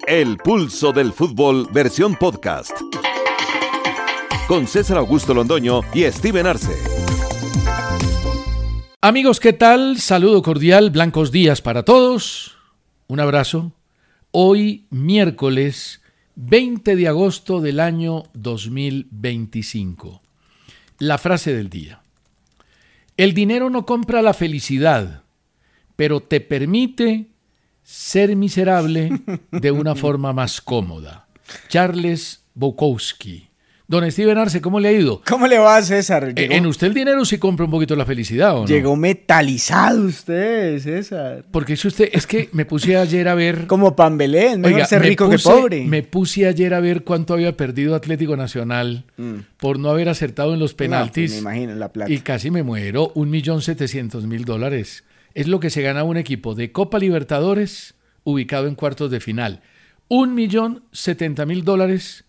El Pulso del Fútbol, versión podcast. Con César Augusto Londoño y Steven Arce. Amigos, ¿qué tal? Saludo cordial, blancos días para todos. Un abrazo. Hoy, miércoles 20 de agosto del año 2025. La frase del día. El dinero no compra la felicidad, pero te permite ser miserable de una forma más cómoda. Charles Bukowski. Don Steven Arce, ¿cómo le ha ido? ¿Cómo le va, César? En usted el dinero sí compra un poquito la felicidad, ¿o no? Llegó metalizado usted, César. Porque si usted, es que me puse ayer a ver... Como Pambelén, mejor ser rico que pobre. Me puse ayer a ver cuánto había perdido Atlético Nacional por no haber acertado en los penaltis. No, pues me imagino la plata. Y casi me muero, $1.700.000. Es lo que se gana un equipo de Copa Libertadores ubicado en cuartos de final. $1.070.000,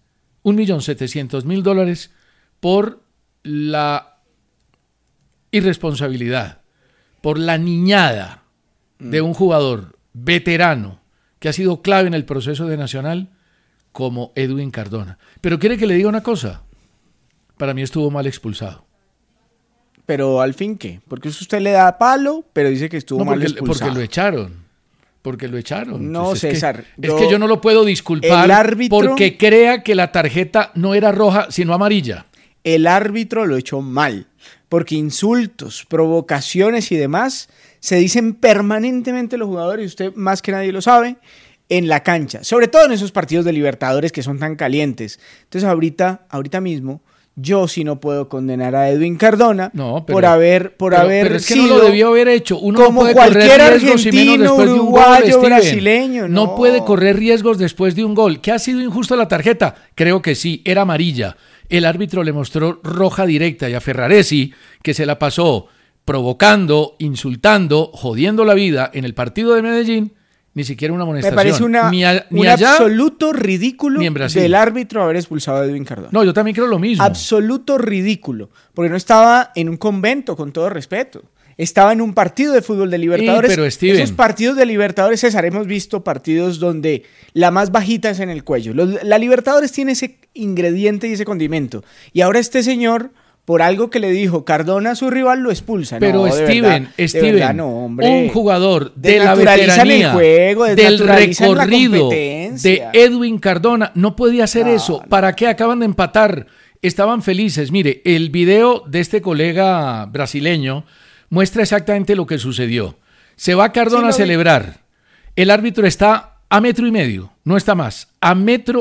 $1.700.000 por la irresponsabilidad, por la niñada de un jugador veterano que ha sido clave en el proceso de Nacional como Edwin Cardona. Pero ¿quiere que le diga una cosa? Para mí estuvo mal expulsado. Pero al fin, ¿qué? Porque usted le da palo, pero dice que estuvo mal expulsado. Porque lo echaron. No, Entonces, César. Es que yo no lo puedo disculpar porque crea que la tarjeta no era roja, sino amarilla. El árbitro lo echó mal, porque insultos, provocaciones y demás se dicen permanentemente los jugadores, y usted más que nadie lo sabe, en la cancha. Sobre todo en esos partidos de Libertadores que son tan calientes. Entonces ahorita mismo... Yo sí no puedo condenar a Edwin Cardona por haber pero es que no lo debió haber hecho. Uno como no puede cualquier correr riesgos argentino, uruguayo, brasileño. No puede correr riesgos después de un gol. ¿Que ha sido injusta la tarjeta? Creo que sí, era amarilla. El árbitro le mostró roja directa y a Ferraresi, que se la pasó provocando, insultando, jodiendo la vida en el partido de Medellín, ni siquiera una amonestación. Me parece un allá, absoluto ridículo del árbitro haber expulsado a Edwin Cardona. No, yo también creo lo mismo. Absoluto ridículo, porque no estaba en un convento, con todo respeto. Estaba en un partido de fútbol de Libertadores. Pero Steven, esos partidos de Libertadores, César, hemos visto partidos donde la más bajita es en el cuello. La Libertadores tiene ese ingrediente y ese condimento. Y ahora este señor... Por algo que le dijo Cardona a su rival, lo expulsa. Pero no, Steven, verdad, no, hombre. Un jugador de la veteranía, el juego, del recorrido de Edwin Cardona, no podía hacer eso. No. ¿Para qué? Acaban de empatar. Estaban felices. Mire, el video de este colega brasileño muestra exactamente lo que sucedió. Se va Cardona a celebrar. El árbitro está a 1.5 metros, no está más. A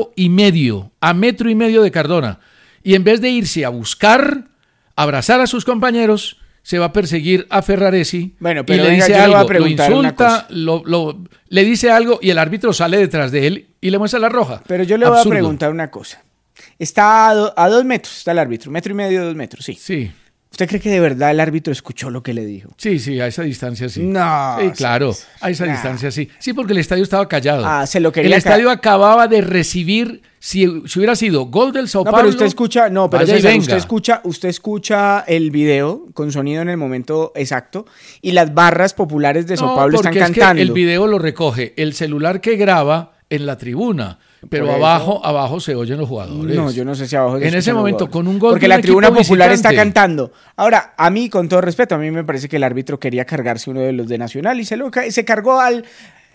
1.5 metros de Cardona. Y en vez de irse a buscar... abrazar a sus compañeros, se va a perseguir a Ferraresi y le dice algo, lo insulta, le dice algo y el árbitro sale detrás de él y le muestra la roja. Pero yo le voy a preguntar una cosa. Está a 2 metros, está el árbitro, 1.5 metros, 2 metros, sí. Sí. ¿Usted cree que de verdad el árbitro escuchó lo que le dijo? Sí, a esa distancia sí. No. Sí, claro, a esa distancia sí. Sí, porque el estadio estaba callado. Se lo quería. El estadio acababa de recibir, si hubiera sido gol del Sao Paulo. Pero usted escucha, César, usted escucha el video con sonido en el momento exacto y las barras populares de Sao Paulo están cantando. Es que el video lo recoge el celular que graba en la tribuna. Pero abajo se oyen los jugadores. No, yo no sé si abajo se en ese momento, con un gol. Porque la tribuna popular está cantando. Ahora, a mí, con todo respeto, a mí me parece que el árbitro quería cargarse uno de los de Nacional y se cargó al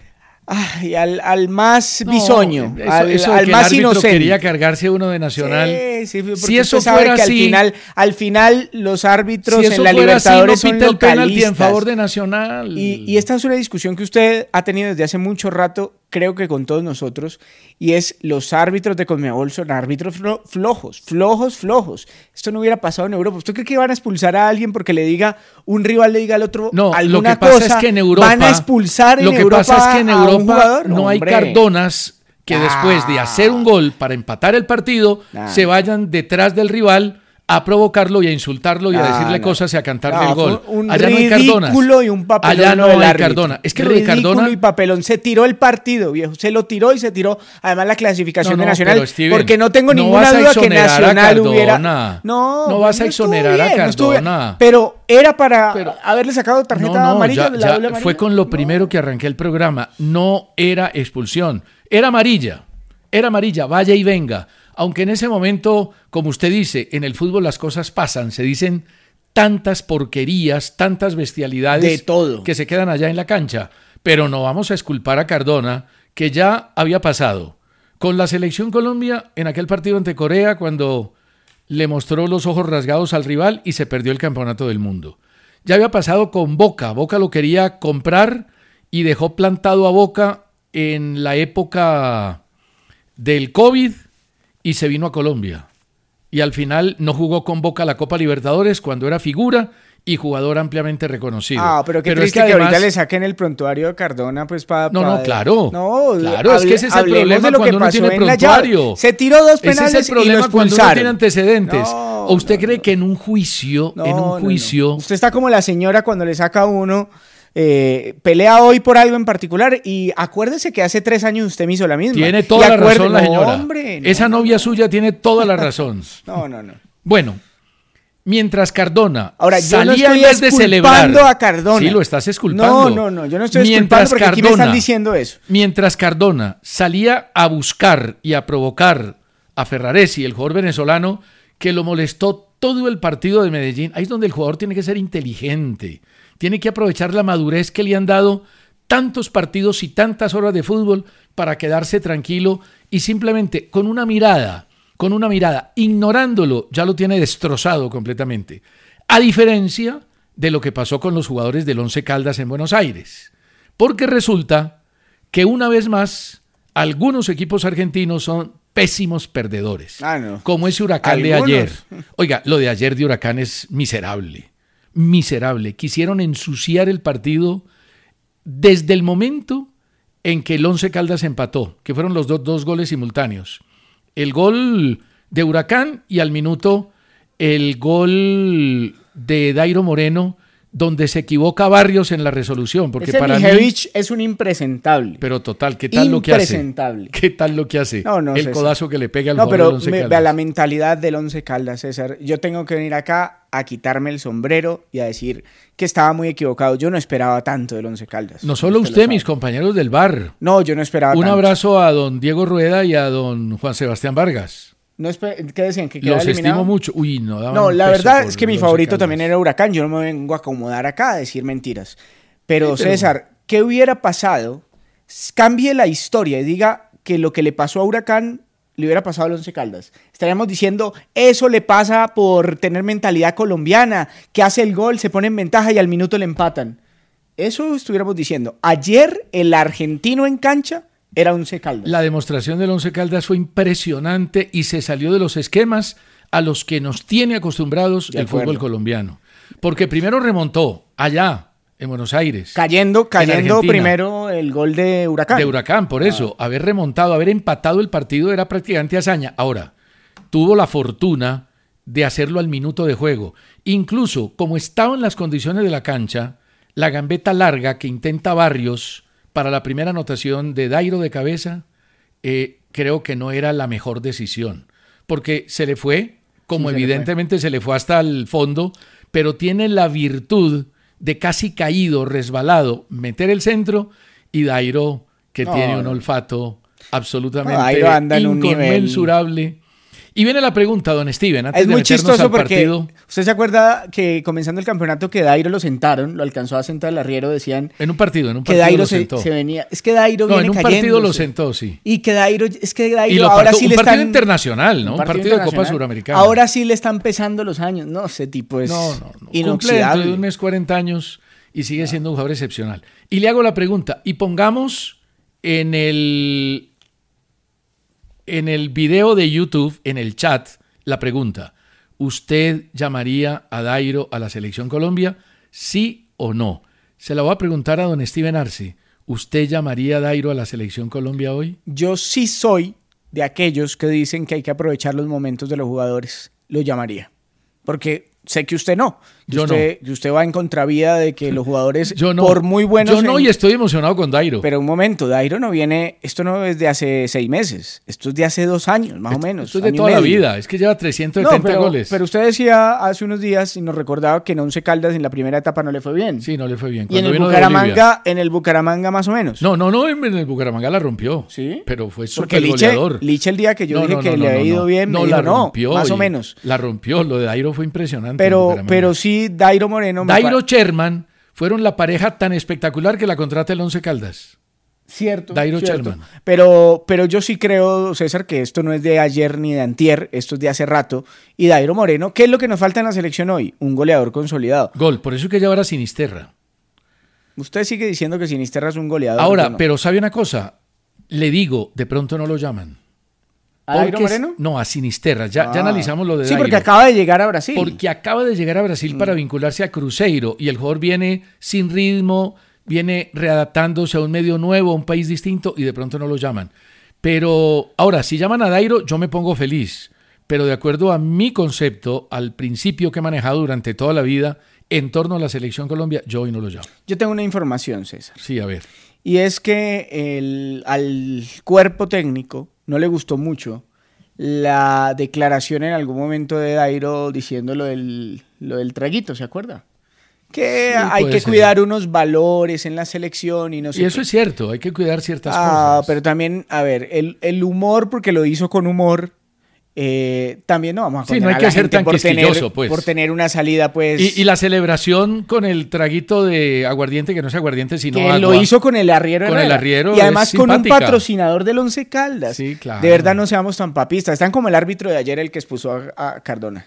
más bisoño, al más inocente. Quería cargarse uno de Nacional. Sí, si eso fuera así, al final los árbitros si en la Libertadores así, no son pita el localistas. penalti en favor de Nacional. Y esta es una discusión que usted ha tenido desde hace mucho rato, creo que con todos nosotros, y es los árbitros de Conmebol son árbitros flojos. Esto no hubiera pasado en Europa. ¿Usted cree que van a expulsar a alguien porque un rival le diga al otro alguna cosa? Lo que pasa es que en Europa van a expulsar en Europa a un jugador. No hay Cardonas que después de hacer un gol para empatar el partido se vayan detrás del rival a provocarlo y a insultarlo y a decirle cosas y a cantarle el gol. Allá no hay Cardonas. Y un papelón. Allá no hay Cardona. Es que lo de Cardona... y papelón. Se tiró el partido, viejo. Se lo tiró y se tiró además la clasificación de Nacional. Pero, Steven, porque no tengo ninguna duda que Nacional hubiera... No vas a exonerar a Cardona. Pero era para haberle sacado tarjeta amarilla. Fue con lo primero que arranqué el programa. No era expulsión. Era amarilla, vaya y venga. Aunque en ese momento, como usted dice, en el fútbol las cosas pasan, se dicen tantas porquerías, tantas bestialidades de todo que se quedan allá en la cancha. Pero no vamos a exculpar a Cardona, que ya había pasado con la selección Colombia en aquel partido ante Corea cuando le mostró los ojos rasgados al rival y se perdió el campeonato del mundo. Ya había pasado con Boca. Boca lo quería comprar y dejó plantado a Boca en la época del COVID y se vino a Colombia. Y al final no jugó con Boca la Copa Libertadores cuando era figura y jugador ampliamente reconocido. Pero qué triste que ahorita le saquen el prontuario a Cardona, pues para... Claro, es que ese es el problema cuando uno tiene prontuario. Se tiró 2 penales ese es el problema cuando uno tiene antecedentes. No, ¿O usted cree que en un juicio, no. Usted está como la señora cuando le saca a uno... pelea hoy por algo en particular y acuérdese que hace 3 años usted me hizo la misma. Tiene toda la razón la señora. Esa novia suya tiene toda la razón. No. Bueno, mientras Cardona ahora, salía en vez de celebrar a Cardona. Sí, lo estás exculpando. No, yo no estoy exculpando porque aquí me están diciendo eso. Mientras Cardona salía a buscar y a provocar a Ferraresi, el jugador venezolano, que lo molestó todo el partido de Medellín, ahí es donde el jugador tiene que ser inteligente. Tiene que aprovechar la madurez que le han dado tantos partidos y tantas horas de fútbol para quedarse tranquilo y simplemente con una mirada, ignorándolo, ya lo tiene destrozado completamente. A diferencia de lo que pasó con los jugadores del Once Caldas en Buenos Aires. Porque resulta que una vez más, algunos equipos argentinos son pésimos perdedores. Como ese Huracán de ayer. Oiga, lo de ayer de Huracán es miserable. Quisieron ensuciar el partido desde el momento en que el Once Caldas empató, que fueron los dos goles simultáneos. El gol de Huracán y al minuto el gol de Dairo Moreno, donde se equivoca Barrios en la resolución. Porque ese para Mijevich mí es un impresentable. Pero total, ¿qué tal lo que hace? ¿Qué tal lo que hace? El codazo que le pega al jugador del Once Caldas. Vea la mentalidad del Once Caldas, César. Yo tengo que venir acá a quitarme el sombrero y a decir que estaba muy equivocado. Yo no esperaba tanto del Once Caldas. No solo usted, mis compañeros del bar. No, yo no esperaba tanto. Un abrazo a don Diego Rueda y a don Juan Sebastián Vargas. ¿Qué decían? ¿Que quedaba los eliminado? estimo mucho. Uy, no, la verdad es que mi favorito también era Huracán. Yo no me vengo a acomodar acá a decir mentiras. Pero César, ¿qué hubiera pasado? Cambie la historia y diga que lo que le pasó a Huracán le hubiera pasado al Once Caldas. Estaríamos diciendo, eso le pasa por tener mentalidad colombiana, que hace el gol, se pone en ventaja y al minuto le empatan. Eso estuviéramos diciendo. Ayer el argentino en cancha era Once Caldas. La demostración del Once Caldas fue impresionante y se salió de los esquemas a los que nos tiene acostumbrados el fútbol colombiano. Porque primero remontó allá, en Buenos Aires. Cayendo primero el gol de Huracán. De Huracán, por eso. Haber remontado, haber empatado el partido era prácticamente hazaña. Ahora, tuvo la fortuna de hacerlo al minuto de juego. Incluso, como estaban las condiciones de la cancha, la gambeta larga que intenta Barrios para la primera anotación de Dairo de cabeza, creo que no era la mejor decisión, porque se le fue, como evidentemente se le fue hasta el fondo, pero tiene la virtud de casi caído, resbalado, meter el centro, y Dairo, que tiene un olfato absolutamente inconmensurable. Y viene la pregunta, don Steven, antes de meternos al partido. ¿Usted se acuerda que comenzando el campeonato que Dairo lo sentaron, lo alcanzó a sentar el arriero, decían... En un partido que Dairo lo sentó. Se venía... Es que Dairo viene en un partido lo sentó, sí. Y que Dairo... Es que Dairo ahora sí le están... Un partido internacional, ¿no? Un partido de Copa Suramericana. Ahora sí le están pesando los años. No, ese tipo es inoxidable. Cumple dentro de un mes 40 años y sigue siendo un jugador excepcional. Y le hago la pregunta, y pongamos en el video de YouTube, en el chat, la pregunta: ¿usted llamaría a Dairo a la Selección Colombia? ¿Sí o no? Se la voy a preguntar a don Steven Arce. ¿Usted llamaría a Dairo a la Selección Colombia hoy? Yo sí soy de aquellos que dicen que hay que aprovechar los momentos de los jugadores. Lo llamaría. Porque sé que usted no, Usted va en contravía de que los jugadores, por muy buenos... Yo no, y estoy emocionado con Dairo. Pero un momento, Dairo no viene... Esto no es de hace 6 meses. Esto es de hace 2 años, más o menos. Esto es de toda la vida. Es que lleva 370 goles. Pero usted decía hace unos días y nos recordaba que en Once Caldas en la primera etapa no le fue bien. Sí, no le fue bien. Y en el Bucaramanga más o menos. No, en el Bucaramanga la rompió. ¿Sí? Pero fue súper goleador. Liche el día que yo dije que le había ido bien, la rompió. Más o menos. La rompió. Lo de Dairo fue impresionante. Pero sí, Dairo Moreno... Dairo Sherman fueron la pareja tan espectacular que la contrata el Once Caldas. Cierto. Dairo Sherman. Pero yo sí creo, César, que esto no es de ayer ni de antier, esto es de hace rato. Y Dairo Moreno, ¿qué es lo que nos falta en la selección hoy? Un goleador consolidado. Gol, por eso hay que llevar a Sinisterra. Usted sigue diciendo que Sinisterra es un goleador. Ahora, pero ¿sabe una cosa? Le digo, de pronto no lo llaman. ¿A Dairo Moreno? No, a Sinisterra. Ya analizamos lo de Dairo. Sí, porque acaba de llegar a Brasil. Porque acaba de llegar a Brasil para vincularse a Cruzeiro y el jugador viene sin ritmo, viene readaptándose a un medio nuevo, a un país distinto y de pronto no lo llaman. Pero ahora, si llaman a Dairo, yo me pongo feliz. Pero de acuerdo a mi concepto, al principio que he manejado durante toda la vida en torno a la Selección Colombia, yo hoy no lo llamo. Yo tengo una información, César. Sí, a ver. Y es que al cuerpo técnico no le gustó mucho la declaración en algún momento de Dairo diciendo lo del traguito, ¿se acuerda? Que sí, hay que cuidar unos valores en la selección y no sé. Y eso es cierto, hay que cuidar ciertas cosas. Pero también, a ver, el humor, porque lo hizo con humor, también no vamos a condenar no hay que ser tan quisquilloso, pues. Por tener una salida, pues. Y la celebración con el traguito de aguardiente, que no es aguardiente, sino que agua. Lo hizo con el arriero. Con el arriero. Y además con un patrocinador del Once Caldas. Sí, claro. De verdad no seamos tan papistas. Están como el árbitro de ayer, el que expulsó a Cardona.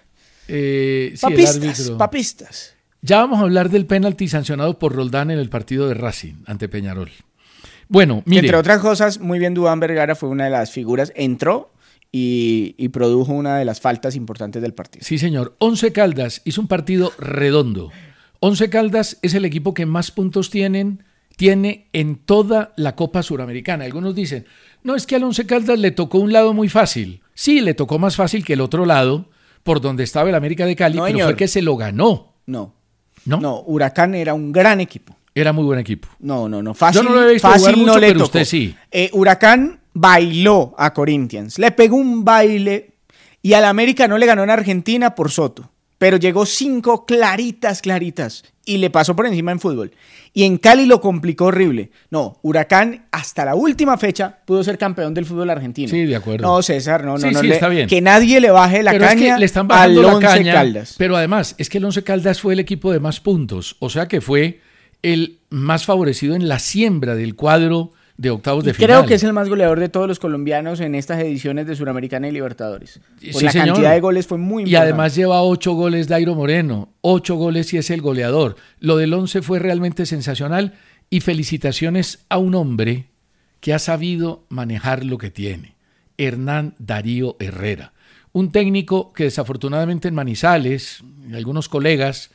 Papistas. Ya vamos a hablar del penalti sancionado por Roldán en el partido de Racing ante Peñarol. Bueno, mire. Entre otras cosas, muy bien, Duván Vergara fue una de las figuras. Entró y produjo una de las faltas importantes del partido. Sí, señor. Once Caldas hizo un partido redondo. Once Caldas es el equipo que más puntos tiene en toda la Copa Suramericana. Algunos dicen, no, es que al Once Caldas le tocó un lado muy fácil. Sí, le tocó más fácil que el otro lado, por donde estaba el América de Cali, pero fue que se lo ganó. No, Huracán era un gran equipo. Era muy buen equipo. No, fácil. Yo no lo he visto jugar mucho, pero tocó. Usted sí. Huracán bailó a Corinthians, le pegó un baile y al América no le ganó en Argentina por Soto, pero llegó 5 claritas y le pasó por encima en fútbol. Y en Cali lo complicó horrible. No, Huracán hasta la última fecha pudo ser campeón del fútbol argentino. Sí, de acuerdo. No, César, no, está bien. Que nadie le baje la caña, es que le están bajando al Once caña, Caldas. Pero además, es que el Once Caldas fue el equipo de más puntos, o sea que fue el más favorecido en la siembra del cuadro de octavos de final. Creo que es el más goleador de todos los colombianos en estas ediciones de Suramericana y Libertadores. Sí, la cantidad de goles fue muy importante. Y además lleva 8 goles Dairo Moreno, 8 goles y es el goleador. Lo del 11 fue realmente sensacional y felicitaciones a un hombre que ha sabido manejar lo que tiene, Hernán Darío Herrera. Un técnico que desafortunadamente en Manizales, algunos colegas,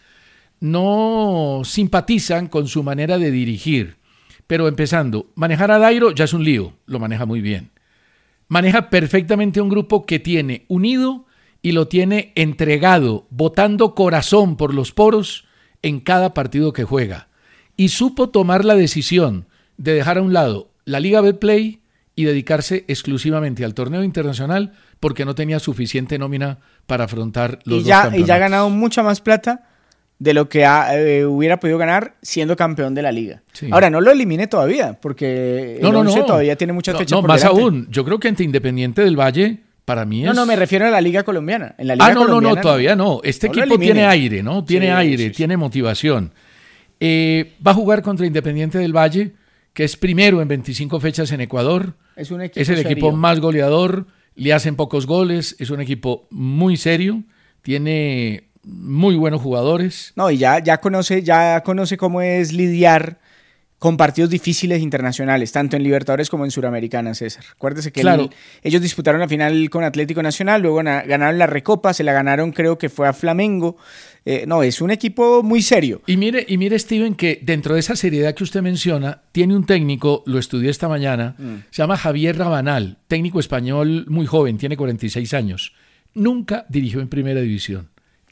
no simpatizan con su manera de dirigir. Pero empezando, manejar a Dairo ya es un lío, lo maneja muy bien. Maneja perfectamente un grupo que tiene unido y lo tiene entregado, botando corazón por los poros en cada partido que juega. Y supo tomar la decisión de dejar a un lado la Liga Betplay y dedicarse exclusivamente al torneo internacional porque no tenía suficiente nómina para afrontar los dos campeonatos. Y ya ha ganado mucha más plata de lo que hubiera podido ganar siendo campeón de la liga. Sí. Ahora, no lo elimine todavía, porque el Once todavía tiene muchas fechas por más delante. Aún, yo creo que ante Independiente del Valle, para mí es... No, me refiero a la liga colombiana. En la liga colombiana, todavía no. Este equipo tiene aire, ¿no? Tiene motivación. Va a jugar contra Independiente del Valle, que es primero en 25 fechas en Ecuador. Es el equipo más goleador, le hacen pocos goles, es un equipo muy serio, tiene muy buenos jugadores. No, y ya conoce cómo es lidiar con partidos difíciles internacionales, tanto en Libertadores como en Suramericana, César. Acuérdese que ellos disputaron la final con Atlético Nacional, luego ganaron la Recopa, se la ganaron, creo que fue a Flamengo. Es un equipo muy serio. Y mire, Steven, que dentro de esa seriedad que usted menciona, tiene un técnico, lo estudié esta mañana, se llama Javier Rabanal, técnico español muy joven, tiene 46 años. Nunca dirigió en primera división.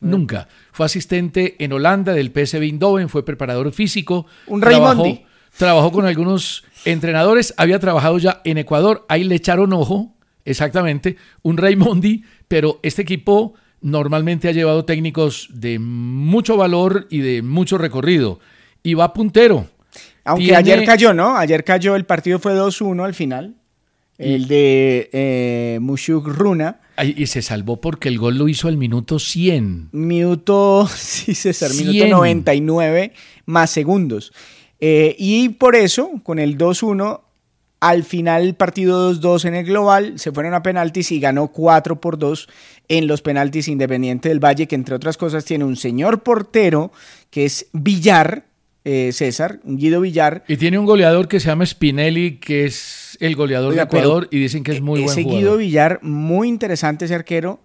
nunca. Fue asistente en Holanda del PSV Eindhoven, fue preparador físico. Un Raimondi. Trabajó con algunos entrenadores, había trabajado ya en Ecuador, ahí le echaron ojo, exactamente, un Raimondi, pero este equipo normalmente ha llevado técnicos de mucho valor y de mucho recorrido, y va puntero. Aunque ayer cayó, ¿no? Ayer cayó, el partido fue 2-1 al final, el de Mushuk Runa. Y se salvó porque el gol lo hizo al minuto 100. Sí, César, 100. Minuto 99 más segundos. Y por eso, con el 2-1, al final el partido 2-2 en el global, se fueron a penaltis y ganó 4-2 en los penaltis Independiente del Valle, que entre otras cosas tiene un señor portero que es Villar, César, Guido Villar. Y tiene un goleador que se llama Spinelli, que es el goleador de Ecuador, y dicen que es muy buen jugador. Ese Guido Villar, muy interesante ese arquero,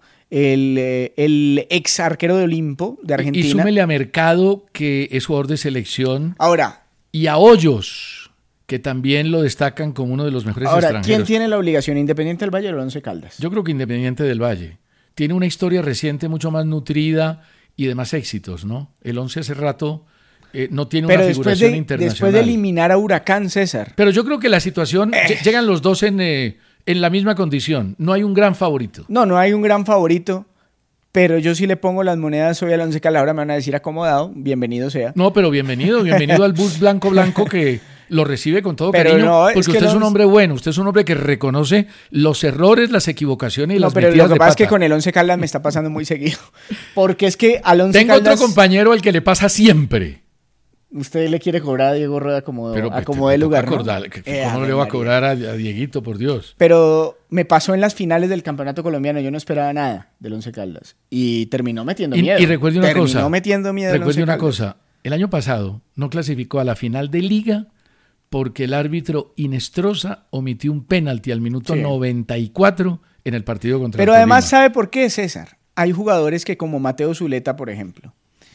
el ex arquero de Olimpo, de Argentina. Y súmele a Mercado, que es jugador de selección. Ahora. Y a Hoyos, que también lo destacan como uno de los mejores extranjeros. ¿Quién tiene la obligación? ¿Independiente del Valle o el Once Caldas? Yo creo que Independiente del Valle. Tiene una historia reciente mucho más nutrida y de más éxitos, ¿no? El Once hace rato no tiene una figuración internacional. Después de eliminar a Huracán, César. Pero yo creo que la situación, llegan los dos en la misma condición. No hay un gran favorito. No hay un gran favorito. Pero yo sí le pongo las monedas hoy al Once Caldas. Ahora me van a decir acomodado, bienvenido sea. No, pero bienvenido al bus blanco que lo recibe con todo cariño. No, porque usted es un hombre bueno, usted es un hombre que reconoce los errores, las equivocaciones y las metidas de pata. Pero lo que pasa es que con el Once Caldas me está pasando muy seguido. Porque es que al Once Tengo Caldas... otro compañero al que le pasa siempre. Usted le quiere cobrar a Diego Rueda como de lugar, ¿no? ¿Cómo le va a cobrar a Dieguito, por Dios? Pero me pasó en las finales del campeonato colombiano. Yo no esperaba nada del Once Caldas. Y terminó metiendo miedo. Y recuerde una cosa. Terminó metiendo miedo. Recuerde una cosa. El año pasado no clasificó a la final de Liga porque el árbitro Inestrosa omitió un penalti al minuto 94 en el partido contra Pero además, ¿sabe por qué, César? Hay jugadores que, como Mateo Zuleta, por ejemplo,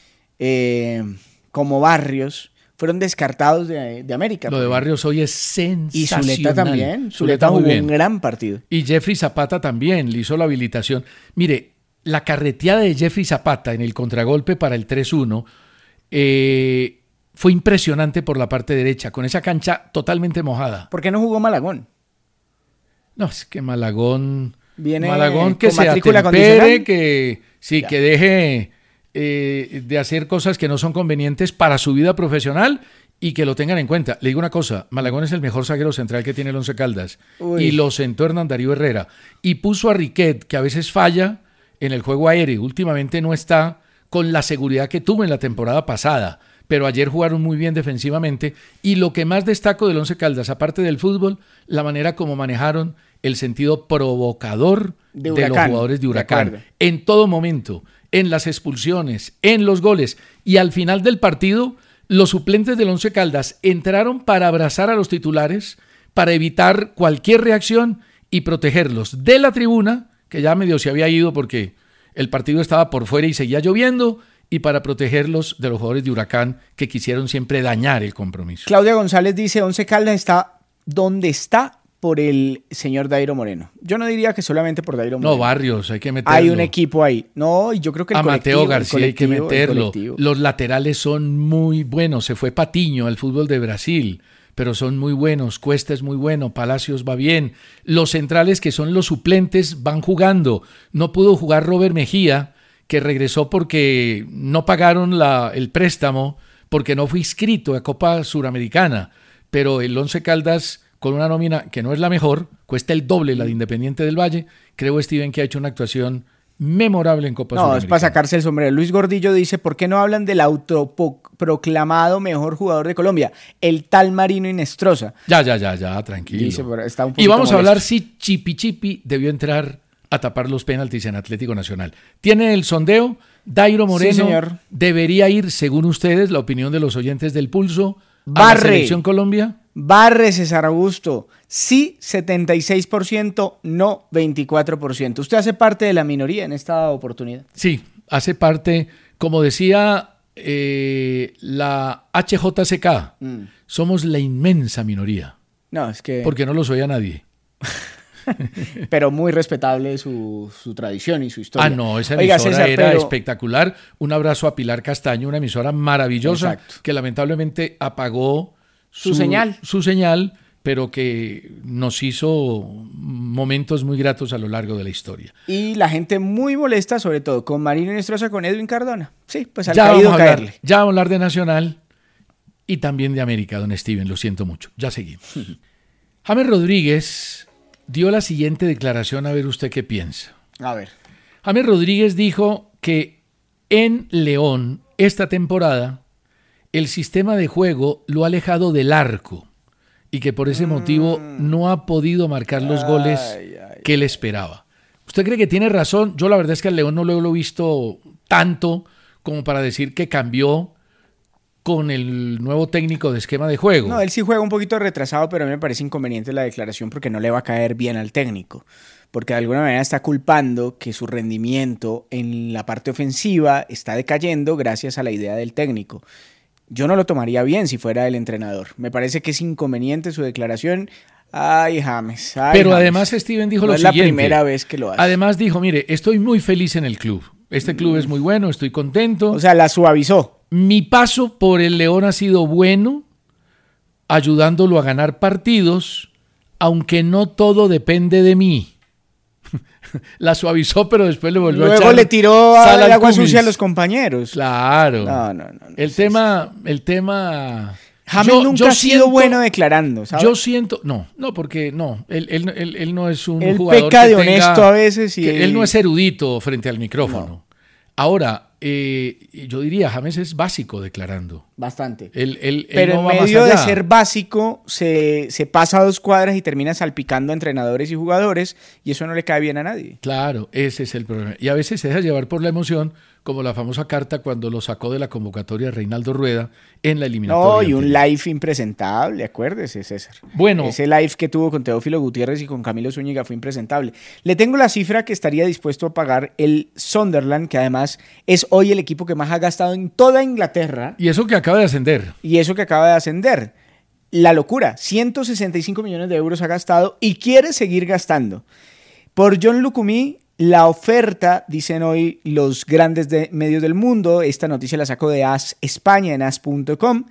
como Barrios, fueron descartados de América. Lo de Barrios hoy es sensacional. Y Zuleta también. Zuleta jugó un gran partido. Y Jeffrey Zapata también le hizo la habilitación. Mire, la carreteada de Jeffrey Zapata en el contragolpe para el 3-1 fue impresionante por la parte derecha, con esa cancha totalmente mojada. ¿Por qué no jugó Malagón? No, es que Malagón viene que se atempere, que deje de hacer cosas que no son convenientes para su vida profesional y que lo tengan en cuenta. Le digo una cosa, Malagón es el mejor zaguero central que tiene el Once Caldas. Y lo sentó Hernán Darío Herrera y puso a Riquet, que a veces falla en el juego aéreo, últimamente no está con la seguridad que tuvo en la temporada pasada, pero ayer jugaron muy bien defensivamente. Y lo que más destaco del Once Caldas, aparte del fútbol, la manera como manejaron el sentido provocador de los jugadores de Huracán, en todo momento, en las expulsiones, en los goles, y al final del partido los suplentes del Once Caldas entraron para abrazar a los titulares, para evitar cualquier reacción y protegerlos de la tribuna, que ya medio se había ido porque el partido estaba por fuera y seguía lloviendo, y para protegerlos de los jugadores de Huracán que quisieron siempre dañar el compromiso. Claudia González dice, Once Caldas está donde está por el señor Dairo Moreno. Yo no diría que solamente por Dairo Moreno. No, Barrios, hay que meterlo. Hay un equipo ahí. No, y yo creo que el colectivo... Mateo García hay que meterlo. Los laterales son muy buenos. Se fue Patiño al fútbol de Brasil, pero son muy buenos. Cuesta es muy bueno, Palacios va bien. Los centrales, que son los suplentes, van jugando. No pudo jugar Robert Mejía, que regresó porque no pagaron el préstamo, porque no fue inscrito a Copa Suramericana. Pero el Once Caldas, con una nómina que no es la mejor, cuesta el doble la de Independiente del Valle. Creo, Steven, que ha hecho una actuación memorable en Copa Suramericana. No, es para sacarse el sombrero. Luis Gordillo dice, ¿por qué no hablan del autoproclamado mejor jugador de Colombia? El tal Marino Inestrosa. Ya, tranquilo. Dice, está un y vamos a hablar si Chipi debió entrar a tapar los penaltis en Atlético Nacional. ¿Tiene el sondeo? Dairo Moreno sí, señor. Debería ir, según ustedes, la opinión de los oyentes del Pulso, a la Selección Colombia. Barre, César Augusto. Sí, 76%, no 24%. ¿Usted hace parte de la minoría en esta oportunidad? Sí, hace parte, como decía la HJCK, somos la inmensa minoría. No, es que... Porque no los oía nadie. pero muy respetable su tradición y su historia. Ah, no, esa emisora César, era espectacular. Un abrazo a Pilar Castaño, una emisora maravillosa. Exacto. Que lamentablemente apagó su señal, pero que nos hizo momentos muy gratos a lo largo de la historia. Y la gente muy molesta, sobre todo con Marino Inestrosa, con Edwin Cardona. Sí, pues al caído caerle. Ya vamos a hablar de Nacional y también de América, don Steven, lo siento mucho. Ya seguimos. James Rodríguez dio la siguiente declaración, a ver usted qué piensa. A ver. James Rodríguez dijo que en León, esta temporada, el sistema de juego lo ha alejado del arco y que por ese motivo no ha podido marcar los goles que él esperaba. ¿Usted cree que tiene razón? Yo la verdad es que al León no lo he visto tanto como para decir que cambió con el nuevo técnico de esquema de juego. No, él sí juega un poquito retrasado, pero a mí me parece inconveniente la declaración porque no le va a caer bien al técnico. Porque de alguna manera está culpando que su rendimiento en la parte ofensiva está decayendo gracias a la idea del técnico. Yo no lo tomaría bien si fuera el entrenador. Me parece que es inconveniente su declaración. Ay, James. Pero James. Además Steven dijo lo siguiente. No es la primera vez que lo hace. Además dijo, mire, estoy muy feliz en el club. Este club es muy bueno, estoy contento. O sea, la suavizó. Mi paso por el León ha sido bueno, ayudándolo a ganar partidos, aunque no todo depende de mí. La suavizó, pero después le volvió a echar. Luego le tiró al agua sucia a los compañeros. Claro. No. El tema. James nunca ha sido bueno declarando, ¿sabes? Yo siento, no, porque no, él no es un él jugador peca de honesto a veces y él no es erudito frente al micrófono. No. Ahora, yo diría, James es básico declarando. Bastante. Pero en medio de ser básico, se pasa a 2 cuadras y termina salpicando a entrenadores y jugadores, y eso no le cae bien a nadie. Claro, ese es el problema. Y a veces se deja llevar por la emoción, como la famosa carta cuando lo sacó de la convocatoria Reinaldo Rueda en la eliminatoria. No, y un live impresentable, acuérdese, César. Bueno. Ese live que tuvo con Teófilo Gutiérrez y con Camilo Zúñiga fue impresentable. Le tengo la cifra que estaría dispuesto a pagar el Sunderland, que además es hoy el equipo que más ha gastado en toda Inglaterra. Y eso que acaba de ascender. La locura, 165 millones de euros ha gastado y quiere seguir gastando. Por John Lucumí, la oferta, dicen hoy los grandes medios del mundo, esta noticia la sacó de AS España en as.com,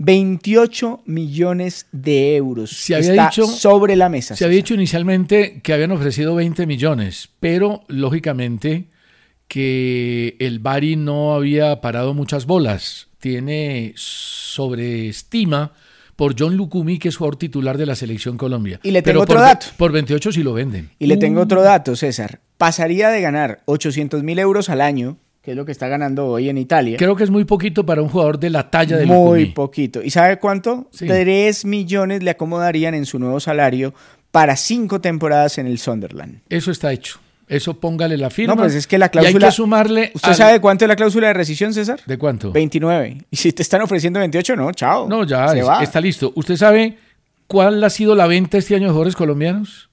28 millones de euros. Se había dicho sobre la mesa. Se había dicho inicialmente que habían ofrecido 20 millones, pero lógicamente que el Bari no había parado muchas bolas. Tiene sobreestima por John Lucumí, que es jugador titular de la Selección Colombia. Y le tengo otro dato. Por 28 sí lo venden. Y le tengo otro dato, César. Pasaría de ganar 800.000 euros al año, que es lo que está ganando hoy en Italia. Creo que es muy poquito para un jugador de la talla de Lucumí. Muy poquito. ¿Y sabe cuánto? Sí. 3 millones le acomodarían en su nuevo salario para 5 temporadas en el Sunderland. Eso está hecho. Eso póngale la firma. No, pues es que la cláusula... Y hay que sumarle... ¿Usted sabe cuánto es la cláusula de rescisión, César? ¿De cuánto? 29. Y si te están ofreciendo 28, no, chao. No, ya está listo. ¿Usted sabe cuál ha sido la venta este año de jugadores colombianos?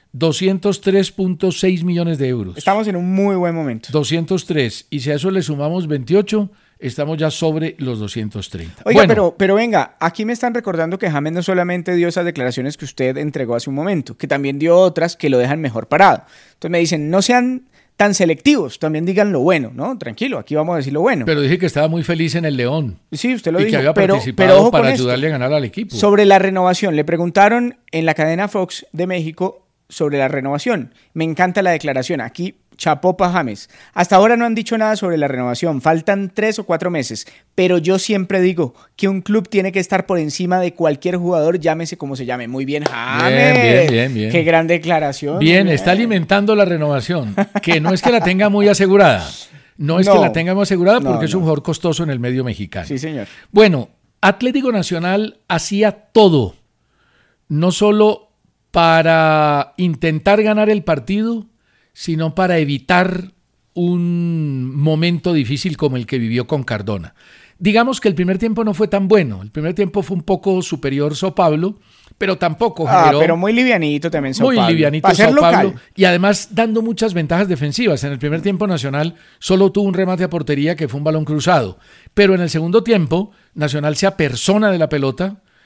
203.6 millones de euros. Estamos en un muy buen momento. 203. Y si a eso le sumamos 28... estamos ya sobre los 230. Oiga, bueno, pero venga, aquí me están recordando que James no solamente dio esas declaraciones que usted entregó hace un momento, que también dio otras que lo dejan mejor parado. Entonces me dicen, no sean tan selectivos, también digan lo bueno, ¿no? Tranquilo, aquí vamos a decir lo bueno. Pero dije que estaba muy feliz en el León. Sí, usted lo dijo. Y que había participado para ayudarle a ganar al equipo. Sobre la renovación, le preguntaron en la cadena Fox de México sobre la renovación. Me encanta la declaración. Aquí chapó pa' James. Hasta ahora no han dicho nada sobre la renovación. Faltan 3 o 4 meses. Pero yo siempre digo que un club tiene que estar por encima de cualquier jugador, llámese como se llame. Muy bien, James. Bien. Qué gran declaración. Bien, está alimentando la renovación. Que no es que la tenga muy asegurada. No es que la tenga muy asegurada porque es un jugador costoso en el medio mexicano. Sí, señor. Bueno, Atlético Nacional hacía todo. No solo para intentar ganar el partido, sino para evitar un momento difícil como el que vivió con Cardona. Digamos que el primer tiempo no fue tan bueno. El primer tiempo fue un poco superior Sao Paulo, pero tampoco generó... pero muy livianito también Sao Paulo. Muy livianito Sao Paulo. Y además dando muchas ventajas defensivas. En el primer tiempo Nacional solo tuvo un remate a portería que fue un balón cruzado. Pero en el segundo tiempo Nacional se apersona de la pelota,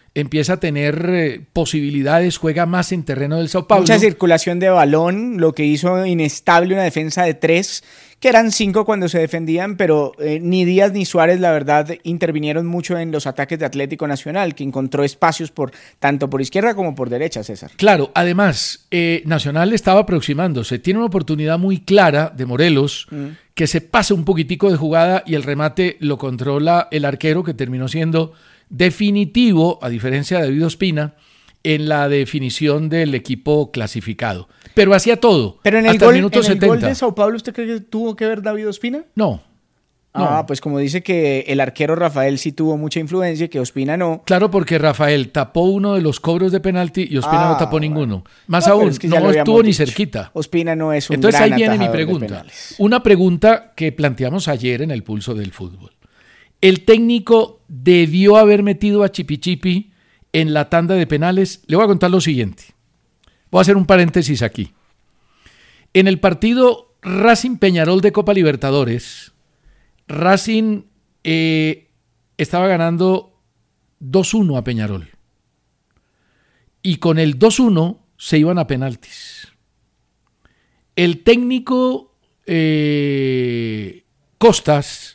empieza a tener posibilidades, juega más en terreno del Sao Paulo. Mucha circulación de balón, lo que hizo inestable una defensa de 3, que eran 5 cuando se defendían, pero ni Díaz ni Suárez, la verdad, intervinieron mucho en los ataques de Atlético Nacional, que encontró espacios tanto por izquierda como por derecha, César. Claro, además, Nacional estaba aproximándose. Tiene una oportunidad muy clara de Morelos, que se pasa un poquitico de jugada y el remate lo controla el arquero, que terminó siendo definitivo, a diferencia de David Ospina, en la definición del equipo clasificado. Pero hacía todo. Pero en el hasta gol, el minuto en 70. El gol de Sao Paulo, ¿usted cree que tuvo que ver David Ospina? No. Pues como dice que el arquero Rafael sí tuvo mucha influencia y que Ospina no. Claro, porque Rafael tapó uno de los cobros de penalti y Ospina no tapó ninguno. Más no, aún, es que no estuvo ni cerquita. Ospina no es un Entonces gran ahí viene mi atajador de pregunta. penales. Una pregunta que planteamos ayer en el Pulso del Fútbol. ¿El técnico debió haber metido a Chipi en la tanda de penales? Le voy a contar lo siguiente. Voy a hacer un paréntesis aquí. En el partido Racing Peñarol de Copa Libertadores, Racing estaba ganando 2-1 a Peñarol. Y con el 2-1 se iban a penaltis. El técnico Costas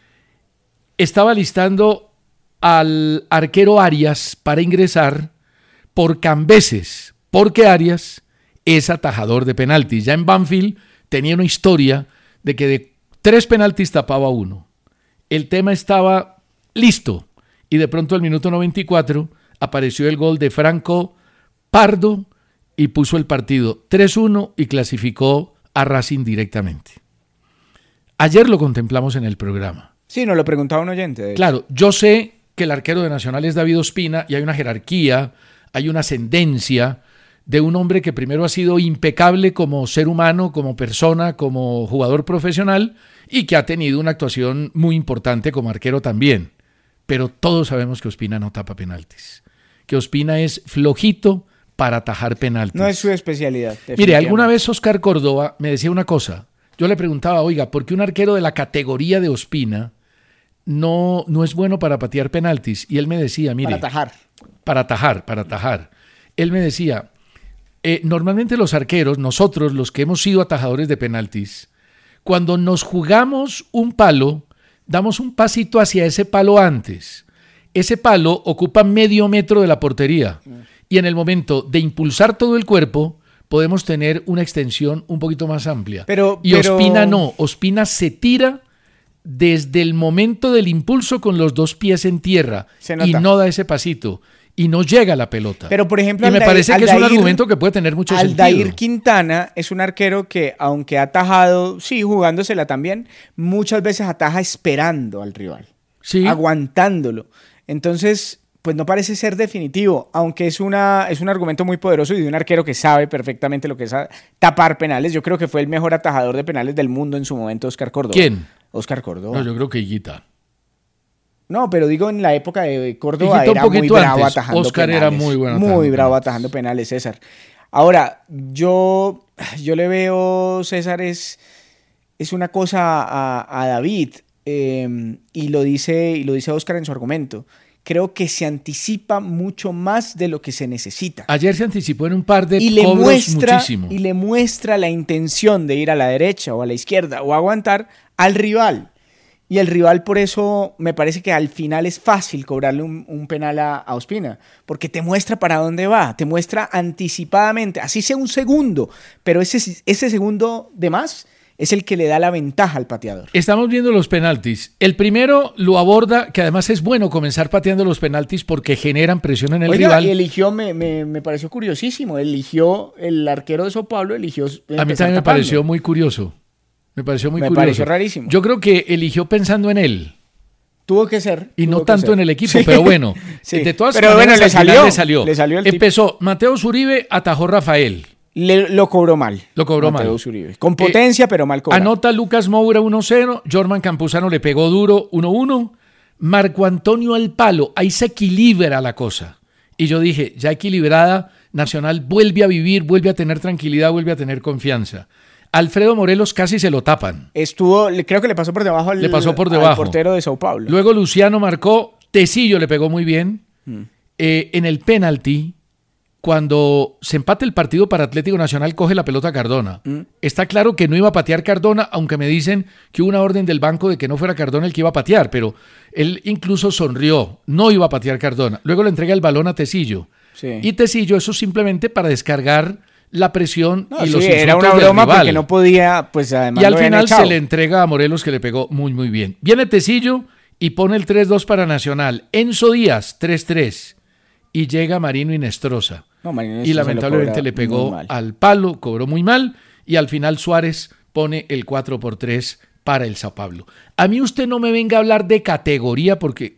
estaba listando al arquero Arias para ingresar por Cambeses, porque Arias es atajador de penaltis. Ya en Banfield tenía una historia de que de 3 penaltis tapaba 1. El tema estaba listo y de pronto al minuto 94 apareció el gol de Franco Pardo y puso el partido 3-1 y clasificó a Racing directamente. Ayer lo contemplamos en el programa. Sí, nos lo preguntaba un oyente. Claro, yo sé que el arquero de Nacional es David Ospina y hay una jerarquía, hay una ascendencia de un hombre que primero ha sido impecable como ser humano, como persona, como jugador profesional y que ha tenido una actuación muy importante como arquero también. Pero todos sabemos que Ospina no tapa penaltis, que Ospina es flojito para atajar penaltis. No es su especialidad. Mire, alguna vez Oscar Córdoba me decía una cosa. Yo le preguntaba, oiga, ¿por qué un arquero de la categoría de Ospina no es bueno para patear penaltis? Y él me decía, mire... Para atajar. Él me decía, normalmente los arqueros, nosotros los que hemos sido atajadores de penaltis, cuando nos jugamos un palo, damos un pasito hacia ese palo antes. Ese palo ocupa medio metro de la portería y en el momento de impulsar todo el cuerpo podemos tener una extensión un poquito más amplia. Pero Ospina no, Ospina se tira desde el momento del impulso con los 2 pies en tierra y no da ese pasito y no llega a la pelota. Pero por ejemplo, y me parece que es un argumento que puede tener mucho sentido. Aldair Quintana es un arquero que, aunque ha atajado, sí, jugándosela también, muchas veces ataja esperando al rival, ¿sí? Aguantándolo. Entonces, pues no parece ser definitivo, aunque es un argumento muy poderoso y de un arquero que sabe perfectamente lo que es tapar penales. Yo creo que fue el mejor atajador de penales del mundo en su momento, Oscar Córdoba. ¿Quién? Oscar Córdoba. No, yo creo que Higuita. No, pero digo, en la época de Córdoba era muy bravo atajando Oscar penales. Era muy bueno. Muy bravo atajando penales, César. Ahora, yo le veo, César, es una cosa a David, y lo dice Oscar en su argumento. Creo que se anticipa mucho más de lo que se necesita. Ayer se anticipó en un par de cobros muchísimo. Y le muestra la intención de ir a la derecha o a la izquierda o aguantar al rival. Y el rival, por eso, me parece que al final es fácil cobrarle un penal a Ospina, porque te muestra para dónde va, te muestra anticipadamente, así sea un segundo, pero ese segundo de más es el que le da la ventaja al pateador. Estamos viendo los penaltis. El primero lo aborda, que además es bueno comenzar pateando los penaltis porque generan presión en el rival. Y eligió, me pareció curiosísimo, eligió el arquero de Sao Paulo, eligió... A mí también me pareció muy curioso. Me pareció rarísimo. Yo creo que eligió pensando en él. Tuvo que ser. Y no tanto en el equipo, sí. Pero bueno. Sí. De todas pero maneras, bueno, le salió. Empezó Mateo Zuribe, atajó Rafael. Lo cobró mal. Mateo Zuribe. Con potencia, pero mal cobrado. Anota Lucas Moura 1-0. Jorman Campuzano le pegó duro 1-1. Marco Antonio al palo. Ahí se equilibra la cosa. Y yo dije, ya equilibrada, Nacional vuelve a vivir, vuelve a tener tranquilidad, vuelve a tener confianza. Alfredo Morelos casi se lo tapan. Creo que le pasó por debajo al portero de Sao Paulo. Luego Luciano marcó, Tecillo le pegó muy bien. En el penalti, cuando se empate el partido para Atlético Nacional, coge la pelota Cardona. Está claro que no iba a patear Cardona, aunque me dicen que hubo una orden del banco de que no fuera Cardona el que iba a patear, pero él incluso sonrió, no iba a patear Cardona. Luego le entrega el balón a Tecillo. Sí. Y Tecillo, eso simplemente para descargar la presión y los insultos era una broma porque no podía, pues además. Y al final se le entrega a Morelos, que le pegó muy, muy bien. Viene Tecillo y pone el 3-2 para Nacional. Enzo Díaz, 3-3. Y llega Marino Inestrosa. Y lamentablemente le pegó al palo, cobró muy mal, y al final Suárez pone el 4-3 para el Sao Paulo. A mí usted no me venga a hablar de categoría,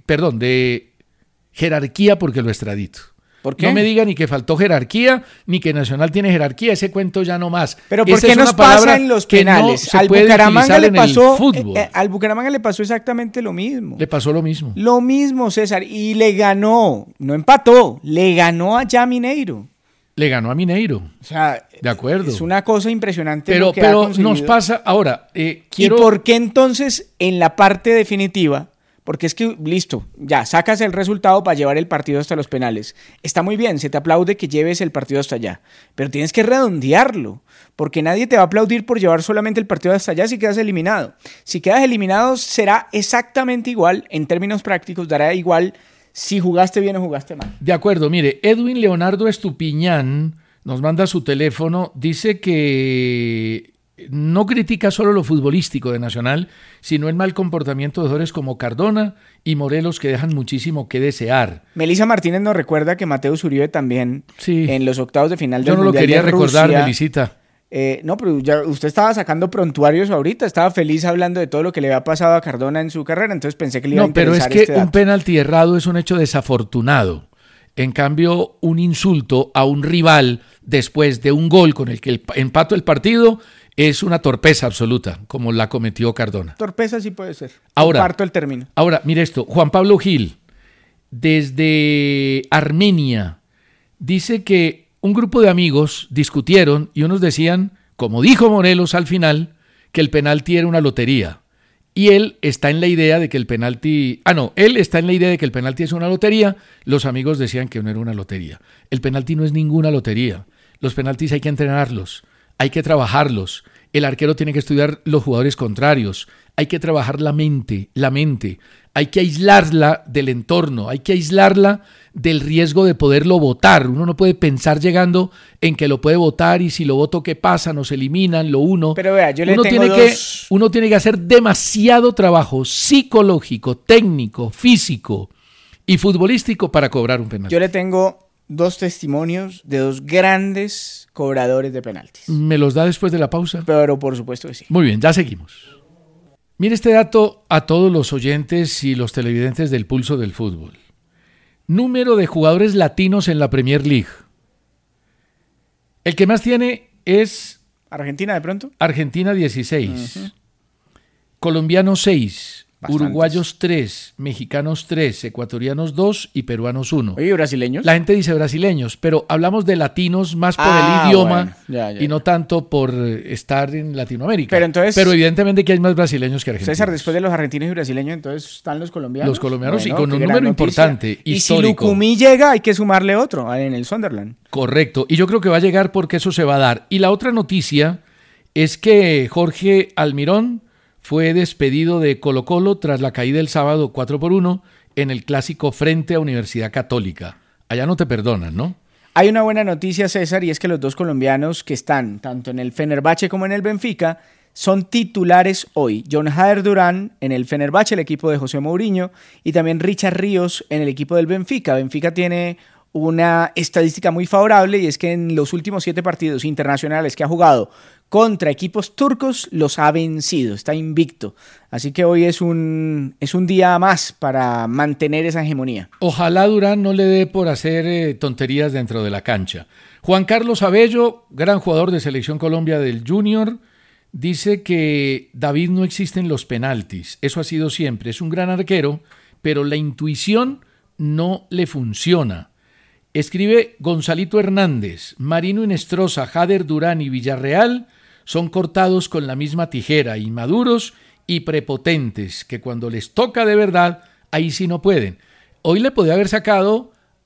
de jerarquía, porque lo extradito. ¿Por qué? No me diga ni que faltó jerarquía, ni que Nacional tiene jerarquía, ese cuento ya no más. Pero ¿por qué nos pasa en los penales? No al Bucaramanga le pasó, al Bucaramanga le pasó exactamente lo mismo. Le pasó lo mismo. Lo mismo, César, y le ganó, no empató, le ganó allá Mineiro. Le ganó a Mineiro. O sea, de acuerdo. Es una cosa impresionante. Pero nos pasa ahora. ¿Y por qué entonces en la parte definitiva? Porque es que, listo, ya, sacas el resultado para llevar el partido hasta los penales. Está muy bien, se te aplaude que lleves el partido hasta allá, pero tienes que redondearlo, porque nadie te va a aplaudir por llevar solamente el partido hasta allá si quedas eliminado. Si quedas eliminado será exactamente igual, en términos prácticos, dará igual si jugaste bien o jugaste mal. De acuerdo, mire, Edwin Leonardo Estupiñán nos manda su teléfono, dice que no critica solo lo futbolístico de Nacional, sino el mal comportamiento de jugadores como Cardona y Morelos, que dejan muchísimo que desear. Melissa Martínez nos recuerda que Mateus Uribe también, en los octavos de final del Mundial de Rusia. Yo no lo quería recordar, Melisita. No, pero ya usted estaba sacando prontuarios ahorita, estaba feliz hablando de todo lo que le había pasado a Cardona en su carrera, entonces pensé que le iba a interesar. No, pero es que un penalti errado es un hecho desafortunado. En cambio, un insulto a un rival después de un gol con el que empató el partido es una torpeza absoluta, como la cometió Cardona. Torpeza sí puede ser. Comparto el término. Ahora, mire esto. Juan Pablo Gil, desde Armenia, dice que un grupo de amigos discutieron y unos decían, como dijo Morelos al final, que el penalti era una lotería. Y él está en la idea de que el penalti... él está en la idea de que el penalti es una lotería. Los amigos decían que no era una lotería. El penalti no es ninguna lotería. Los penaltis hay que entrenarlos. Hay que trabajarlos. El arquero tiene que estudiar los jugadores contrarios. Hay que trabajar la mente. Hay que aislarla del entorno. Hay que aislarla del riesgo de poderlo votar. Uno no puede pensar llegando en que lo puede votar y si lo voto, ¿qué pasa? Nos eliminan, Pero vea, uno tiene que hacer demasiado trabajo psicológico, técnico, físico y futbolístico para cobrar un penalti. Yo le tengo 2 testimonios de 2 grandes cobradores de penaltis. ¿Me los da después de la pausa? Pero por supuesto que sí. Muy bien, ya seguimos. Mire este dato a todos los oyentes y los televidentes del Pulso del Fútbol. Número de jugadores latinos en la Premier League. El que más tiene es... ¿Argentina de pronto? Argentina 16. Uh-huh. Colombianos 6. Bastantes. Uruguayos 3, mexicanos 3, ecuatorianos 2 y peruanos 1. Oye, ¿brasileños? La gente dice brasileños, pero hablamos de latinos más por el idioma y no tanto por estar en Latinoamérica. Pero evidentemente que hay más brasileños que argentinos. César, después de los argentinos y brasileños, entonces están los colombianos. Los colombianos y con un número importante, y histórico. Si Lucumí llega, hay que sumarle otro en el Sunderland. Correcto, y yo creo que va a llegar porque eso se va a dar. Y la otra noticia es que Jorge Almirón fue despedido de Colo-Colo tras la caída el sábado 4-1 en el clásico frente a Universidad Católica. Allá no te perdonan, ¿no? Hay una buena noticia, César, y es que los 2 colombianos que están tanto en el Fenerbahce como en el Benfica son titulares hoy. John Hader Durán en el Fenerbahce, el equipo de José Mourinho, y también Richard Ríos en el equipo del Benfica. Benfica tiene una estadística muy favorable y es que en los últimos 7 partidos internacionales que ha jugado contra equipos turcos los ha vencido, está invicto. Así que hoy es un día más para mantener esa hegemonía. Ojalá Durán no le dé por hacer tonterías dentro de la cancha. Juan Carlos Abello, gran jugador de Selección Colombia del Junior, dice que David no existe en los penaltis. Eso ha sido siempre. Es un gran arquero, pero la intuición no le funciona. Escribe Gonzalito Hernández, Marino Inestrosa, Hader Durán y Villarreal son cortados con la misma tijera, inmaduros y prepotentes, que cuando les toca de verdad, ahí sí no pueden. Hoy le podía haber sacado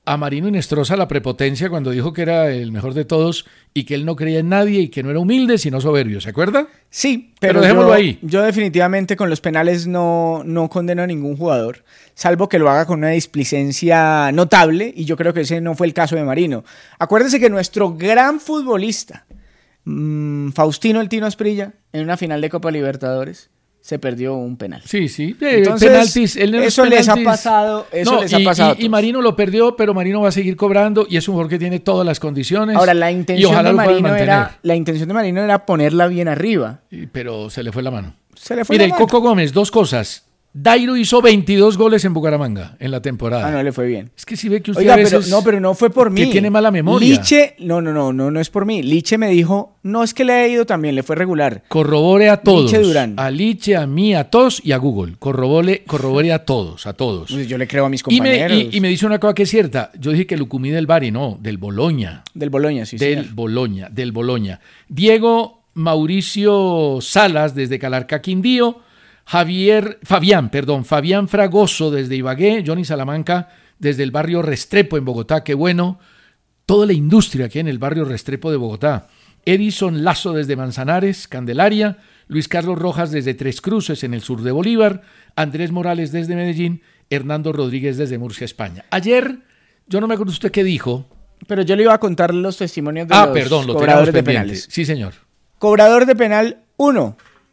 a Marino Inestrosa la prepotencia cuando dijo que era el mejor de todos y que él no creía en nadie y que no era humilde sino soberbio, ¿se acuerda? Sí, pero dejémoslo ahí. Yo definitivamente con los penales no condeno a ningún jugador, salvo que lo haga con una displicencia notable, y yo creo que ese no fue el caso de Marino. Acuérdese que nuestro gran futbolista, Faustino El Tino Asprilla, en una final de Copa Libertadores, se perdió un penal. Sí. Entonces, penaltis, eso les ha pasado. Y Marino lo perdió, pero Marino va a seguir cobrando y es un jugador que tiene todas las condiciones. Ahora, la intención de Marino era ponerla bien arriba. Pero se le fue la mano. Mire, el Coco Gómez, 2 cosas. Dairo hizo 22 goles en Bucaramanga en la temporada. No le fue bien. Es que si ve que usted a veces pero no fue por mí. Que tiene mala memoria. Liche, no es por mí. Liche me dijo, no es que le haya ido también, le fue regular. Corrobore a todos. Liche Durán. A Liche, a mí, a todos y a Google. Corrobore a todos. Pues yo le creo a mis compañeros. Y me dice una cosa que es cierta. Yo dije que Lucumí del Bari, no, del Bologna. Del Bologna, sí. Del Bologna. Diego Mauricio Salas desde Calarcá, Quindío. Fabián Fragoso desde Ibagué, Johnny Salamanca desde el barrio Restrepo en Bogotá, qué bueno, toda la industria aquí en el barrio Restrepo de Bogotá. Edison Lazo desde Manzanares, Candelaria, Luis Carlos Rojas desde Tres Cruces en el sur de Bolívar, Andrés Morales desde Medellín, Hernando Rodríguez desde Murcia, España. Ayer, yo no me acuerdo usted qué dijo. Pero yo le iba a contar los testimonios de los cobradores de penales. Sí, señor. Cobrador de penal 1.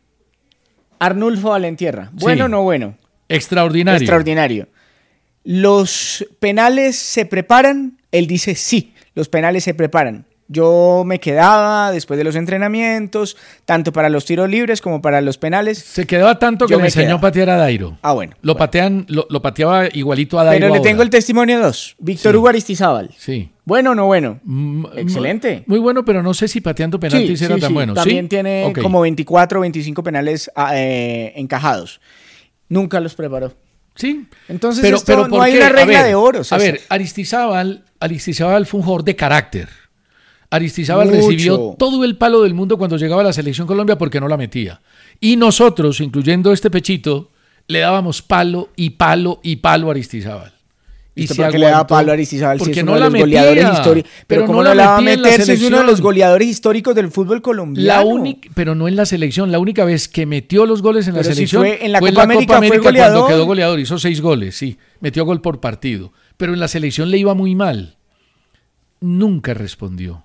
Arnulfo Valentierra. ¿Bueno o no bueno? Extraordinario. ¿Los penales se preparan? Él dice sí, los penales se preparan. Yo me quedaba después de los entrenamientos, tanto para los tiros libres como para los penales. Se quedaba tanto que me enseñó a patear a Dairo. Bueno. Lo pateaba igualito a Dairo. Pero le tengo el testimonio 2. Víctor Hugo Aristizábal. Sí. ¿Bueno o no bueno? Excelente. Muy bueno, pero no sé si pateando penaltis era tan bueno. También tiene como 24 o 25 penales encajados. Nunca los preparó. Sí. Entonces pero no hay una regla de oro. César. A ver, Aristizábal fue un jugador de carácter. Aristizábal recibió todo el palo del mundo cuando llegaba a la Selección Colombia porque no la metía. Y nosotros, incluyendo este Pechito, le dábamos palo y palo y palo a Aristizábal. ¿Y por qué le daba palo a Aristizábal si es uno de los goleadores históricos? Pero ¿cómo no la va a meter si es uno de los goleadores históricos del fútbol colombiano? Pero no en la selección. La única vez que metió los goles en la selección fue en la Copa América fue goleador. Cuando quedó goleador. Hizo 6 goles, sí. Metió gol por partido. Pero en la selección le iba muy mal. Nunca respondió.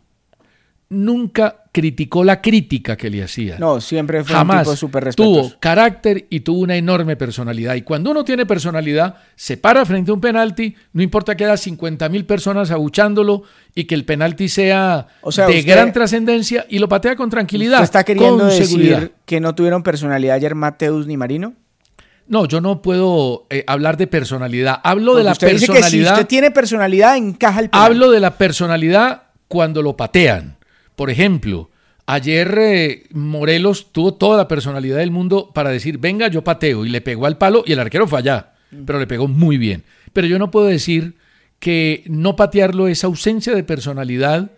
Nunca criticó la crítica que le hacía. No, siempre fue un tipo súper respetuoso. Tuvo carácter y tuvo una enorme personalidad. Y cuando uno tiene personalidad, se para frente a un penalti, no importa que haya 50,000 personas abuchándolo y que el penalti sea de gran trascendencia y lo patea con tranquilidad. ¿Usted está queriendo decir que no tuvieron personalidad ayer Mateus ni Marino? No, yo no puedo hablar de personalidad. Hablo de la personalidad. Dice que si usted tiene personalidad, encaja el penal. Hablo de la personalidad cuando lo patean. Por ejemplo, ayer Morelos tuvo toda la personalidad del mundo para decir, venga, yo pateo, y le pegó al palo y el arquero fue allá, pero le pegó muy bien. Pero yo no puedo decir que no patearlo es ausencia de personalidad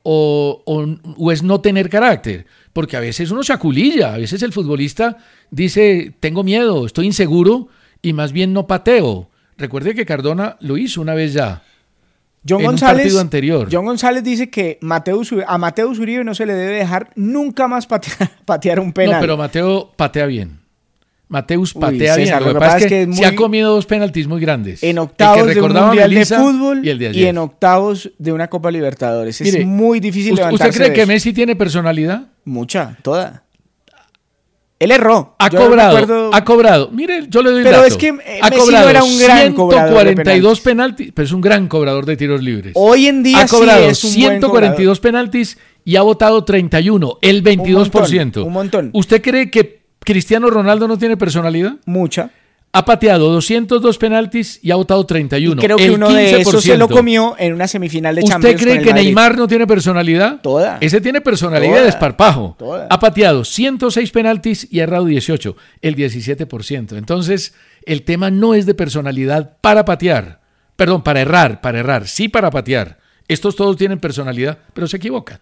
o es no tener carácter, porque a veces uno se aculilla, a veces el futbolista dice, tengo miedo, estoy inseguro y más bien no pateo. Recuerde que Cardona lo hizo una vez ya. John González dice que a Mateus Uribe no se le debe dejar nunca más patear un penal. No, pero Mateo patea bien. Mateus patea bien. Lo que pasa es que se ha comido 2 penaltis muy grandes. En octavos de un Mundial de Fútbol y en octavos de una Copa Libertadores. Mire, es muy difícil levantarse. ¿Usted cree que Messi tiene personalidad? Mucha, toda. Él erró. Ha cobrado. Mire, yo le doy el dato. Pero es que Messi no era un gran cobrador de 142 penaltis, pero es un gran cobrador de tiros libres. Hoy en día ha cobrado sí es un 142 penaltis y ha votado 31, el 22%. Un montón. ¿Usted cree que Cristiano Ronaldo no tiene personalidad? Mucha. Ha pateado 202 penaltis y ha votado 31. Y creo que uno de esos se lo comió en una semifinal de Champions. ¿Usted cree que Neymar no tiene personalidad? Toda. Ese tiene personalidad de desparpajo. Toda. Ha pateado 106 penaltis y ha errado 18, el 17%. Entonces, el tema no es de personalidad para patear. Perdón, para errar. Sí para patear. Estos todos tienen personalidad, pero se equivocan.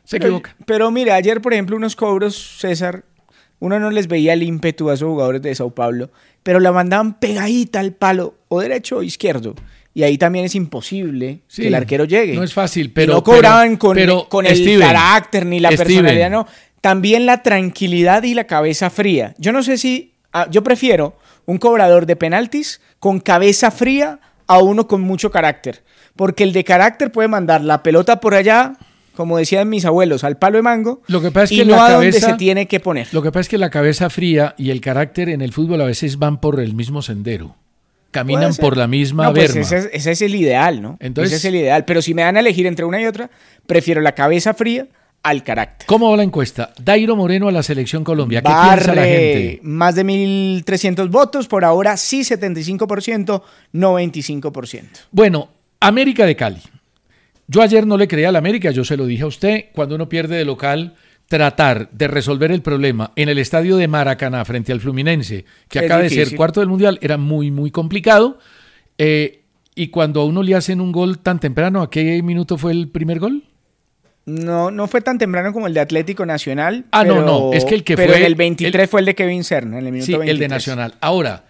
Pero mira, ayer, por ejemplo, unos cobros, César, uno no les veía el ímpetu a esos jugadores de Sao Paulo, pero la mandaban pegadita al palo, o derecho o izquierdo. y ahí también es imposible que el arquero llegue. No es fácil, pero... Y no cobraban con el Steven, carácter ni la personalidad, no. También la tranquilidad y la cabeza fría. Yo no sé si... yo prefiero un cobrador de penaltis con cabeza fría a uno con mucho carácter. Porque el de carácter puede mandar la pelota por allá, como decían mis abuelos, al palo de mango, lo que pasa es que y no a donde se tiene que poner. Lo que pasa es que la cabeza fría y el carácter en el fútbol a veces van por el mismo sendero. Caminan por la misma berma. Pues ese es el ideal, ¿no? Entonces, ese es el ideal. Pero si me dan a elegir entre una y otra, prefiero la cabeza fría al carácter. ¿Cómo va la encuesta? Dairo Moreno a la Selección Colombia. ¿Qué piensa la gente? Más de 1.300 votos. Por ahora sí 75%, no 25%. Bueno, América de Cali. Yo ayer no le creía al América, yo se lo dije a usted. Cuando uno pierde de local, tratar de resolver el problema en el estadio de Maracaná frente al Fluminense, que acaba de ser cuarto del Mundial, era muy, muy complicado. Y cuando a uno le hacen un gol tan temprano, ¿a qué minuto fue el primer gol? No fue tan temprano como el de Atlético Nacional. No, es que el que pero fue... en el 23 fue el de Kevin Serna, en el minuto 23. Sí, el de Nacional. Ahora,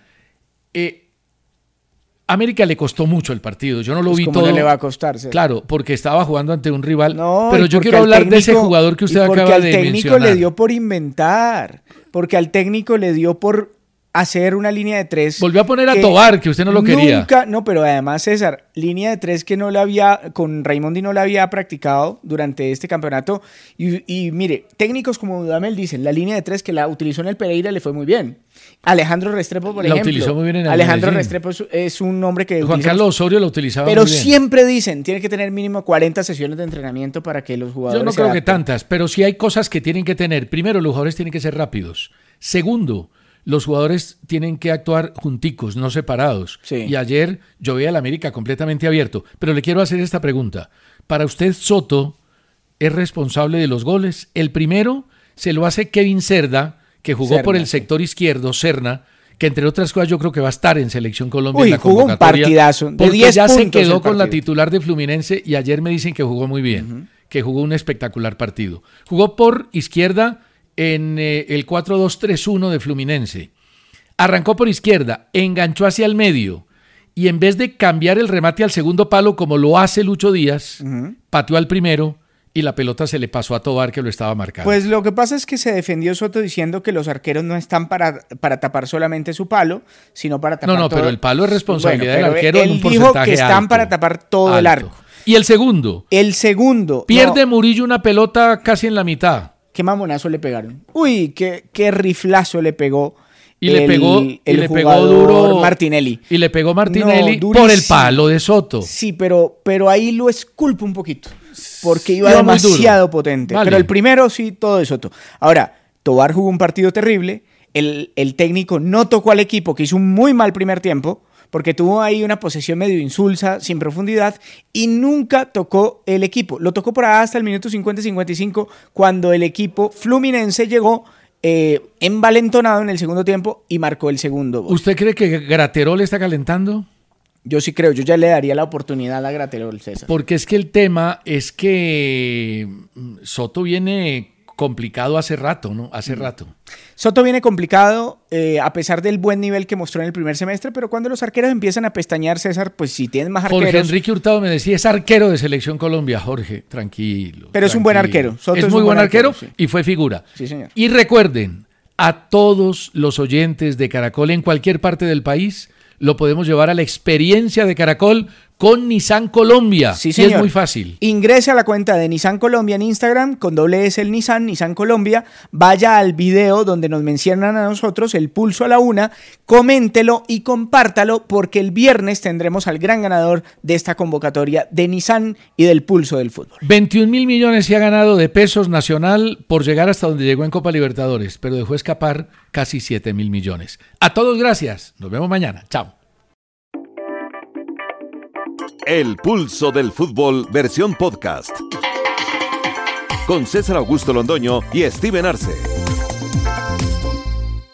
América le costó mucho el partido. Yo no lo vi todo. No le va a costar, César. Claro, porque estaba jugando ante un rival. No, pero yo quiero hablar de ese jugador que usted acaba de mencionar. Porque al técnico le dio por inventar. Porque al técnico le dio por hacer una línea de 3. Volvió a poner a Tobar, que usted no lo quería. No, pero además, César, línea de 3 que no la había, con Raimondi no la había practicado durante este campeonato. Y mire, técnicos como Dudamel dicen, la línea de 3 que la utilizó en el Pereira le fue muy bien. Alejandro Restrepo, por ejemplo. La utilizó muy bien en el Alejandro Restrepo es un hombre que... Juan Carlos Osorio lo utilizaba muy bien. Pero siempre dicen, tiene que tener mínimo 40 sesiones de entrenamiento para que los jugadores... Yo no creo que tantas, pero sí hay cosas que tienen que tener. Primero, los jugadores tienen que ser rápidos. Segundo, los jugadores tienen que actuar junticos, no separados. Sí. Y ayer yo vi al América completamente abierto. Pero le quiero hacer esta pregunta. ¿Para usted Soto es responsable de los goles? El primero se lo hace Kevin Cerda, que jugó por el sector izquierdo, Serna, que entre otras cosas yo creo que va a estar en Selección Colombia en la convocatoria. Jugó un partidazo, de 10 porque ya se puntos quedó con la titular de Fluminense y ayer me dicen que jugó muy bien, que jugó un espectacular partido. Jugó por izquierda en el 4-2-3-1 de Fluminense. Arrancó por izquierda, enganchó hacia el medio y en vez de cambiar el remate al segundo palo como lo hace Lucho Díaz, pateó al primero y la pelota se le pasó a Tobar, que lo estaba marcando. Pues lo que pasa es que se defendió Soto diciendo que los arqueros no están para tapar solamente su palo, sino para tapar todo. Pero el palo es responsabilidad del arquero en un porcentaje alto. Él dijo que están para tapar todo el arco. ¿Y el segundo? Pierde Murillo una pelota casi en la mitad. Qué mamonazo le pegaron. Uy, qué riflazo le pegó. Y le pegó duro Martinelli. Y le pegó Martinelli por el palo de Soto. Sí, pero ahí lo esculpo un poquito. Porque iba demasiado potente. Vale. Pero el primero sí, todo de Soto. Ahora, Tobar jugó un partido terrible. El técnico no tocó al equipo, que hizo un muy mal primer tiempo, porque tuvo ahí una posesión medio insulsa, sin profundidad, y nunca tocó el equipo. Lo tocó por ahí hasta el minuto 50-55, cuando el equipo fluminense llegó envalentonado en el segundo tiempo y marcó el segundo gol. ¿Usted cree que Graterol está calentando? Yo sí creo, yo ya le daría la oportunidad a Graterol, César. Porque es que el tema es que Soto viene complicado hace rato, ¿no? Hace rato. Soto viene complicado a pesar del buen nivel que mostró en el primer semestre, pero cuando los arqueros empiezan a pestañear, César, pues si tienen más arqueros... Jorge Enrique Hurtado me decía, es arquero de Selección Colombia. Jorge, tranquilo. Pero es un buen arquero. Soto es muy buen arquero sí. Y fue figura. Sí, señor. Y recuerden, a todos los oyentes de Caracol en cualquier parte del país, lo podemos llevar a la experiencia de Caracol con Nissan Colombia. Sí, señor. Y es muy fácil. Ingrese a la cuenta de Nissan Colombia en Instagram, con $S el Nissan Colombia. Vaya al video donde nos mencionan a nosotros el pulso a la una, coméntelo y compártalo, porque el viernes tendremos al gran ganador de esta convocatoria de Nissan y del pulso del fútbol. 21.000 millones se ha ganado de pesos Nacional por llegar hasta donde llegó en Copa Libertadores, pero dejó escapar casi 7.000 millones. A todos gracias. Nos vemos mañana. Chao. El pulso del fútbol versión podcast. Con César Augusto Londoño y Steven Arce.